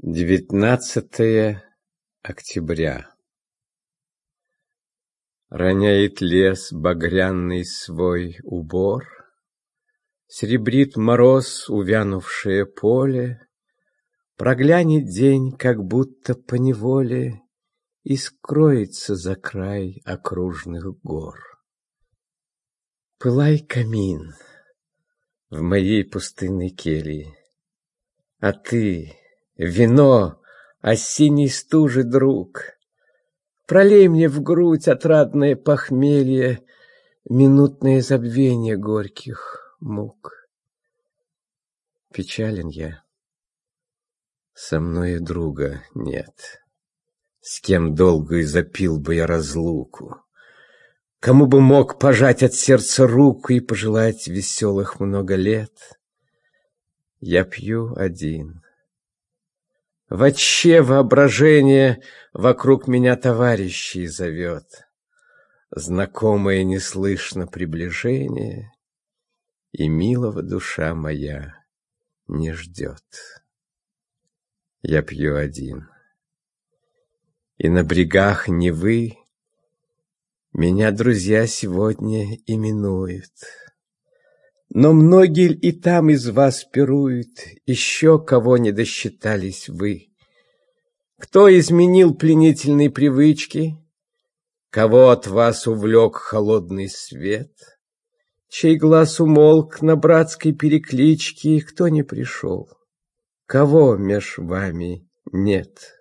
19 октября. Роняет лес багряный свой убор, серебрит мороз увянувшее поле, проглянет день, как будто поневоле, и скроется за край окружных гор. Пылай, камин, в моей пустынной келье, а ты, вино, осенней стужи друг, пролей мне в грудь отрадное похмелье, минутное забвение горьких мук. Печален я, со мною друга нет, с кем долгую запил бы я разлуку, кому бы мог пожать от сердца руку и пожелать веселых много лет. Я пью один. Вотще воображение вокруг меня товарищей зовет, знакомое неслышно приближение, и милого душа моя не ждет. Я пью один, и на брегах Невы меня друзья сегодня именуют. Но многие и там из вас пируют, еще кого не досчитались вы. Кто изменил пленительные привычки, кого от вас увлек холодный свет, чей глаз умолк на братской перекличке, и кто не пришел, кого меж вами нет.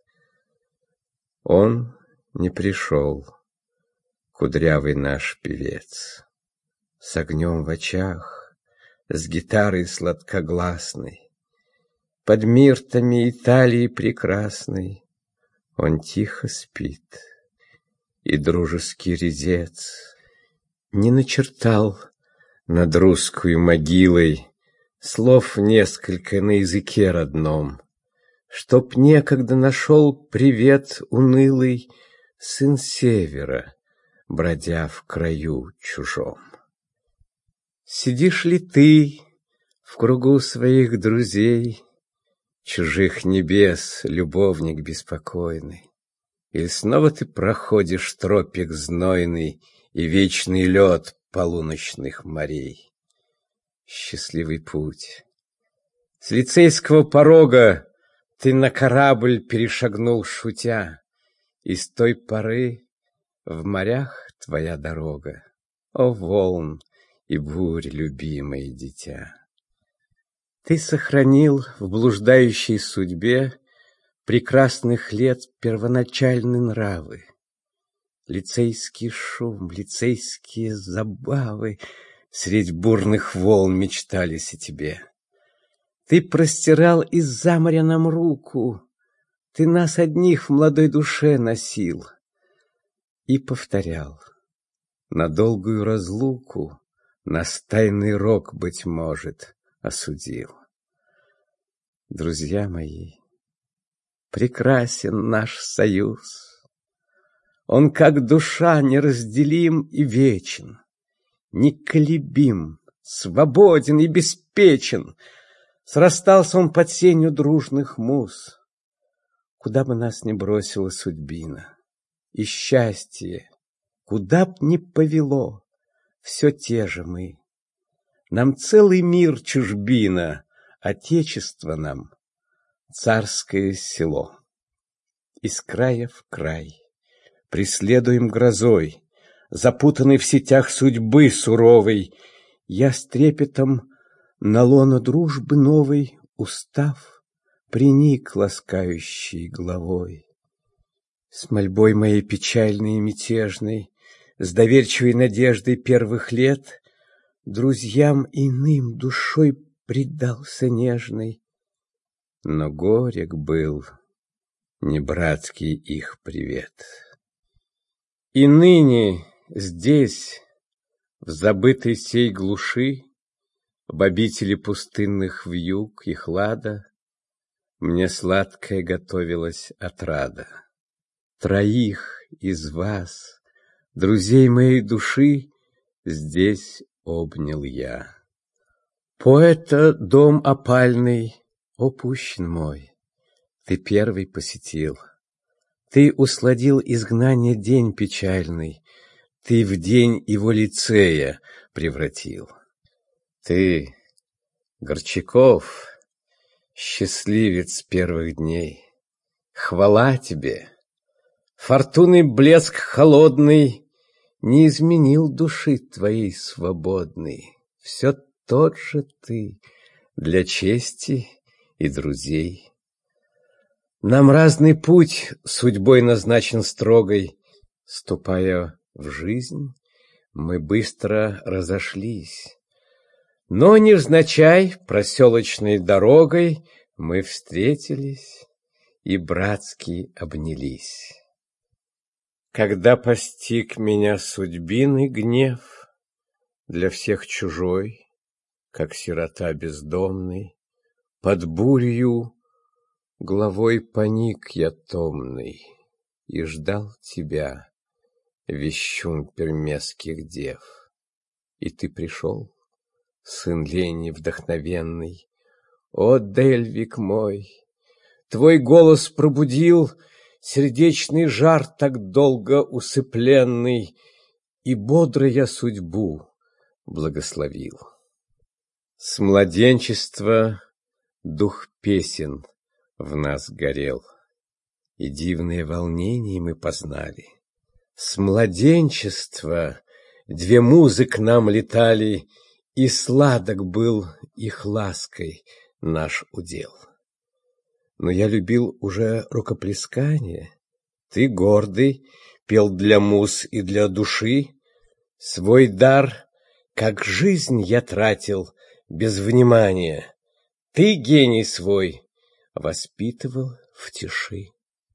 Он не пришел, кудрявый наш певец, с огнем в очах, с гитарой сладкогласной, под миртами Италии прекрасной. Он тихо спит, и дружеский резец не начертал над русскую могилой слов несколько на языке родном, чтоб некогда нашел привет унылый сын севера, бродя в краю чужом. Сидишь ли ты в кругу своих друзей, чужих небес, любовник беспокойный? Или снова ты проходишь тропик знойный и вечный лед полуночных морей? Счастливый путь! С лицейского порога ты на корабль перешагнул шутя, и с той поры в морях твоя дорога. О, волн и бурь, любимое дитя! Ты сохранил в блуждающей судьбе прекрасных лет первоначальные нравы, лицейский шум, лицейские забавы средь бурных волн мечтались о тебе. Ты простирал из-за моря нам руку, ты нас одних в молодой душе носил и повторял: на долгую разлуку нас тайный рок, быть может, осудил. Друзья мои, прекрасен наш союз. Он, как душа, неразделим и вечен, неколебим, свободен и беспечен. Срастался он под сенью дружных муз. Куда бы нас ни бросила судьбина, и счастье, куда б ни повело, все те же мы. Нам целый мир чужбина, отечество нам царское село. Из края в край преследуем грозой, запутанный в сетях судьбы суровой, я с трепетом на лоно дружбы новой, устав, приник ласкающей головой. С мольбой моей печальной и мятежной, с доверчивой надеждой первых лет, друзьям иным душой предался нежной, но горек был не братский их привет. И ныне здесь, в забытой сей глуши, в обители пустынных вьюг и хлада, мне сладкая готовилась отрада. Троих из вас, друзей моей души, здесь обнял я. Поэта дом опальный опущен мой, Ты первый посетил, ты усладил изгнание день печальный, ты в день его лицея превратил. Ты, Горчаков, счастливец первых дней, хвала тебе! Фортуны блеск холодный не изменил души твоей свободной. Все тот же ты для чести и друзей. Нам разный путь судьбой назначен строгой. Ступая в жизнь, мы быстро разошлись. Но невзначай проселочной дорогой мы встретились и братски обнялись. Когда постиг меня судьбиный гнев, для всех чужой, как сирота бездомный, под бурью главой поник я томный и ждал тебя, вещун пермеских дев. И ты пришел, сын лени вдохновенный. О, Дельвик мой, твой голос пробудил сердечный жар так долго усыпленный, и бодро я судьбу благословил. С младенчества дух песен в нас горел, и дивные волнения мы познали. С младенчества две музы к нам летали, и сладок был их лаской наш удел. Но я любил уже рукоплескание. Ты, гордый, пел для муз и для души. Свой дар, как жизнь, я тратил без внимания. Ты, гений свой, воспитывал в тиши.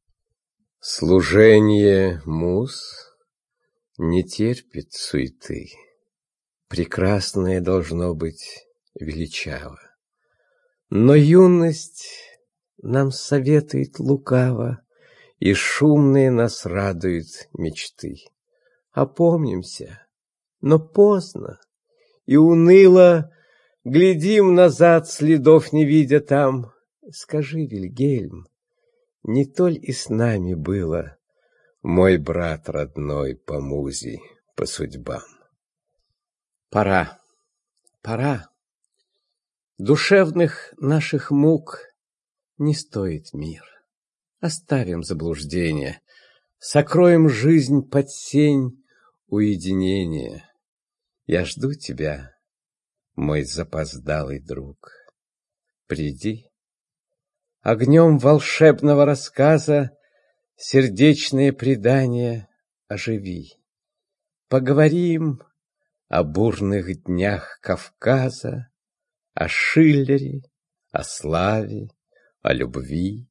Служение муз не терпит суеты. Прекрасное должно быть величаво. Но юность нам советует лукаво, и шумные нас радуют мечты. Опомнимся, но поздно, и уныло глядим назад, следов не видя там. Скажи, Вильгельм, не толь и с нами было, мой брат родной по музе, по судьбам? Пора, пора. Душевных наших мук не стоит мир. Оставим заблуждение, сокроем жизнь под сень уединения. Я жду тебя, мой запоздалый друг. Приди, огнем волшебного рассказа сердечные предания оживи. Поговорим о бурных днях Кавказа, о Шиллере, о славе, о любви.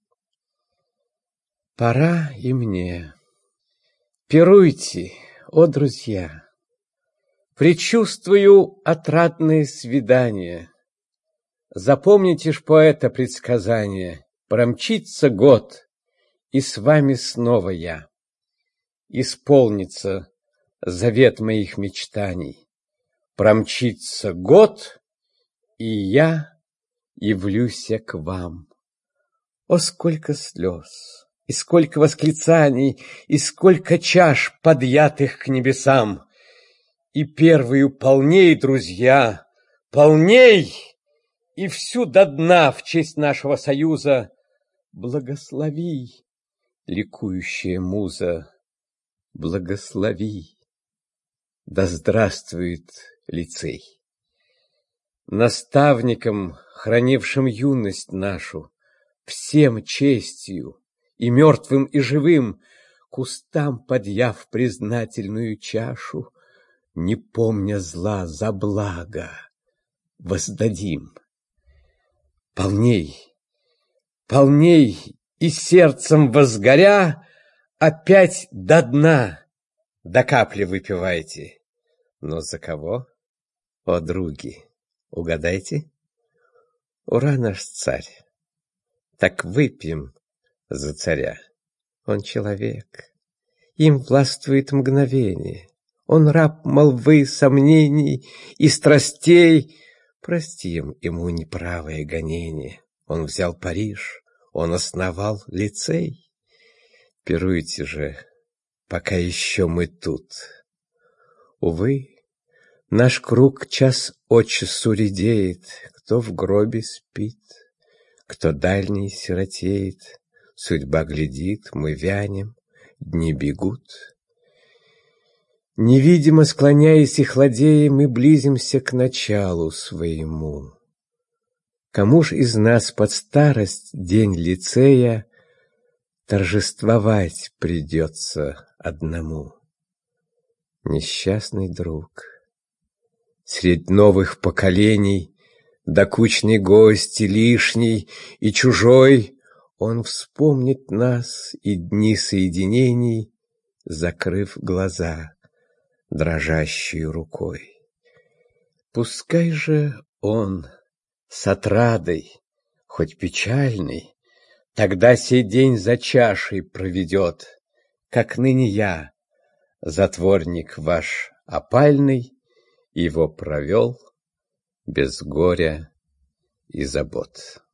Пора и мне. Пируйте, о друзья. Предчувствую отрадные свидания. Запомните ж поэта предсказание: промчится год, и с вами снова я. Исполнится завет моих мечтаний. Промчится год, и я явлюся к вам. О, сколько слез, и сколько восклицаний, и сколько чаш, подъятых к небесам! И первую полней, друзья, полней, и всю до дна в честь нашего союза. Благослови, ликующая муза, благослови. Да здравствует лицей! Наставникам, хранившим юность нашу, всем честью, и мертвым, и живым, кустам подъяв признательную чашу, не помня зла за благо, воздадим. Полней, полней, и сердцем возгоря, опять до дна, до капли выпивайте. Но за кого, о други, угадайте? Ура, наш царь! Так выпьем за царя. Он человек, им властвует мгновение. Он раб молвы, сомнений и страстей. Простим ему неправое гонение. Он взял Париж, он основал лицей. Пируйте же, пока еще мы тут. Увы, наш круг час от часу редеет, кто в гробе спит, кто дальний сиротеет. Судьба глядит, мы вянем, дни бегут. Невидимо склоняясь и хладея, мы близимся к началу своему. Кому ж из нас под старость день лицея торжествовать придется одному? Несчастный друг, средь новых поколений, докучный гость и лишний, и чужой, он вспомнит нас и дни соединений, закрыв глаза дрожащей рукой. Пускай же он с отрадой, хоть печальный, тогда сей день за чашей проведет, как ныне я, затворник ваш опальный, его провел без горя и забот.